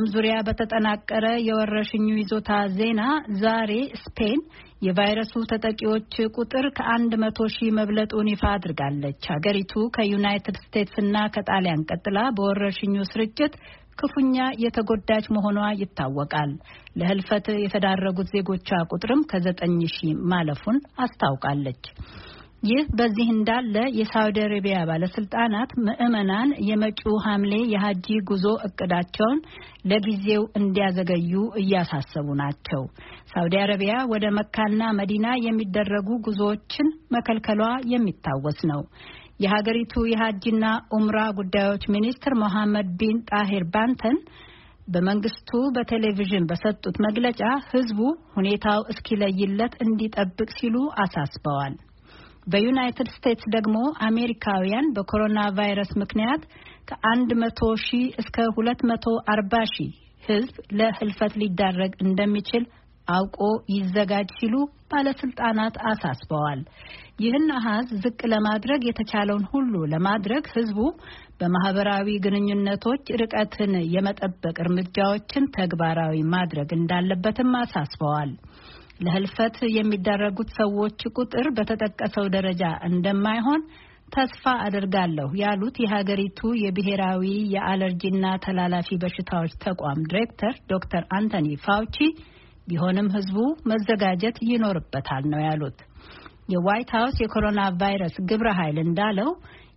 ዙሪያ በተጠናቀረ የወረርሽኙ ይዞታ ዜና ዛሬ ስፔን የቫይረሱ ተጠቂዎች ቁጥር ከ100,000 መብለጡን ይፋ አድርጋለች። ሀገሪቱ ከዩናይትድ ስቴትስ እና ከጣሊያን ቀጥላ በወረርሽኙ ስርጭት ክፉኛ የተጎዳች መሆኗ ይታወቃል። ለህልፈት የተዳረጉት ዜጎቿ ቁጥርም ከ9,000 ማለፉን አስታውቃለች። ይህ በዚህ እንዳለ የሳውዲ አረቢያ ባለስልጣናት ምዕመናን የመጪው ሐምሌ የሐጂ ጉዞ እቅዳቸውን ለጊዜው እንዲያዘገዩ እያሳሰቡ ናቸው። ሳውዲ አረቢያ ወደ መካና መዲና የሚደረጉ ጉዞዎችን መከልከሏ የሚታወስ ነው። የሀገሪቱ የሐጅና ኡምራ ጉዳዮች ሚኒስትር መሐመድ ቢን ጣሂር ባንተን በመንግስቱ በቴሌቪዥን በሰጡት መግለጫ ህዝቡ ሁኔታው እስኪለይለት እንዲጠብቅ ሲሉ አሳስበዋል። በዩናይትድ ስቴትስ ደግሞ አሜሪካውያን በኮሮና ቫይረስ ምክንያት ከ100,000 እስከ 240,000 ህዝብ ለህልፈት ሊዳረግ እንደሚችል አውቆ ይዘጋጅ ሲሉ ባለስልጣናት አሳስበዋል። ይህን አሃዝ ዝቅ ለማድረግ የተቻለውን ሁሉ ለማድረግ ህዝቡ በማህበራዊ ግንኙነቶች ርቀትን የመጠበቅ እርምጃዎችን ተግባራዊ ማድረግ እንዳለበትም አሳስበዋል። ለህልፈት የሚዳረጉት ሰዎች ቁጥር በተጠቀሰው ደረጃ እንደማይሆን ተስፋ አደርጋለሁ ያሉት የሀገሪቱ የብሔራዊ የአለርጂና ተላላፊ በሽታዎች ተቋም ዳይሬክተር ዶክተር አንቶኒ ፋውቺ ቢሆንም ህዝቡ መዘጋጀት ይኖርበታል ነው ያሉት። የዋይት ሃውስ የኮሮና ቫይረስ ግብረ ኃይል እንዳለው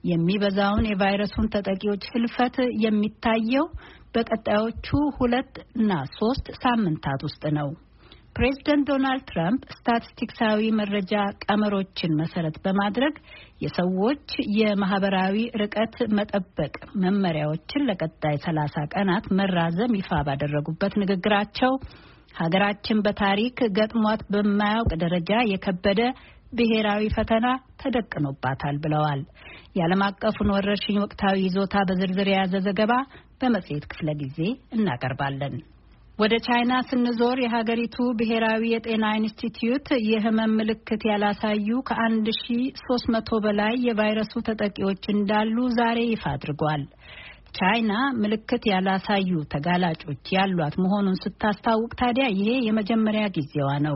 የሚበዛውን የቫይረሱን ተጠቂዎች ህልፈት የሚታየው በቀጣዮቹ 2 እና 3 ሳምንታት ውስጥ ነው። ፕሬዝዳንት ዶናልድ ትራምፕ ስታቲስቲክሳዊ መረጃ ቀመሮችን መሰረት በማድረግ የሰዎች የማህበራዊ ርቀት መጠበቅ መመሪያዎችን ለቀጣይ 30 ቀናት መራዘም ይፋ ባደረጉበት ንግግራቸው ሀገራችን በታሪክ ገጥሟት በማያውቅ ደረጃ የከበደ ብሔራዊ ፈተና ተደቅኖባታል ብለዋል። የዓለም አቀፉን ወረርሽኝ ወቅታዊ ይዞታ በዝርዝር የያዘ ዘገባ በመጽሔት ክፍለ ጊዜ እናቀርባለን። ወደ ቻይና ስንዞር የሀገሪቱ ብሔራዊ የጤና ኢንስቲትዩት የህመም ምልክት ያላሳዩ ከ1300 በላይ የቫይረሱ ተጠቂዎች እንዳሉ ዛሬ ይፋ አድርጓል። ቻይና ምልክት ያላሳዩ ተጋላጮች ያሏት መሆኑን ስታስታውቅ ታዲያ ይሄ የመጀመሪያ ጊዜዋ ነው።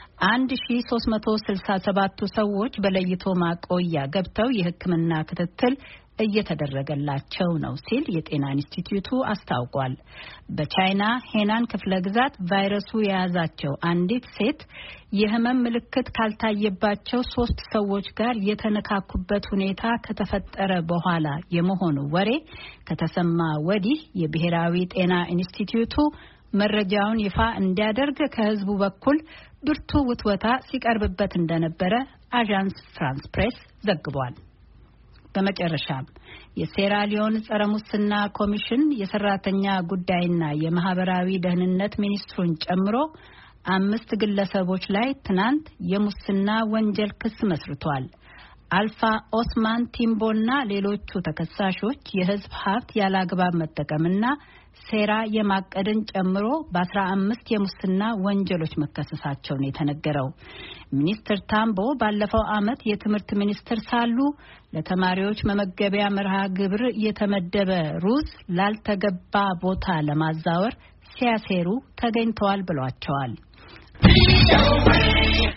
1367 ሰዎች በለይቶ ማቆያ ገብተው የሕክምና ክትትል እየተደረገላቸው ነው ሲል የጤና ኢንስቲትዩቱ አስታውቋል። በቻይና ሄናን ክፍለ ግዛት ቫይረሱ የያዛቸው አንዲት ሴት የህመም ምልክት ካልታየባቸው 3 ሰዎች ጋር የተነካኩበት ሁኔታ ከተፈጠረ በኋላ የመሆኑ ወሬ ከተሰማ ወዲህ የብሔራዊ ጤና ኢንስቲትዩቱ መረጃውን ይፋ እንዲያደርግ ከህዝቡ በኩል ብርቱ ውትወታ ሲቀርብበት እንደነበረ አዣንስ ፍራንስ ፕሬስ ዘግቧል። በመጨረሻም የሴራሊዮን ጸረ ሙስና ኮሚሽን የሰራተኛ ጉዳይና የማህበራዊ ደህንነት ሚኒስትሩን ጨምሮ 5 ግለሰቦች ላይ ትናንት የሙስና ወንጀል ክስ መስርቷል። አልፋ ኦስማን ቲምቦና ሌሎቹ ተከሳሾች የህዝብ ሀብት ያለአግባብ መጠቀምና ሴራ የማቀድን ጨምሮ በ15 የሙስና ወንጀሎች መከሰሳቸውን የተነገረው ሚኒስትር ታምቦ ባለፈው ዓመት የትምህርት ሚኒስትር ሳሉ ለተማሪዎች መመገቢያ መርሃ ግብር የተመደበ ሩዝ ላልተገባ ቦታ ለማዛወር ሲያሴሩ ተገኝተዋል ብሏቸዋል።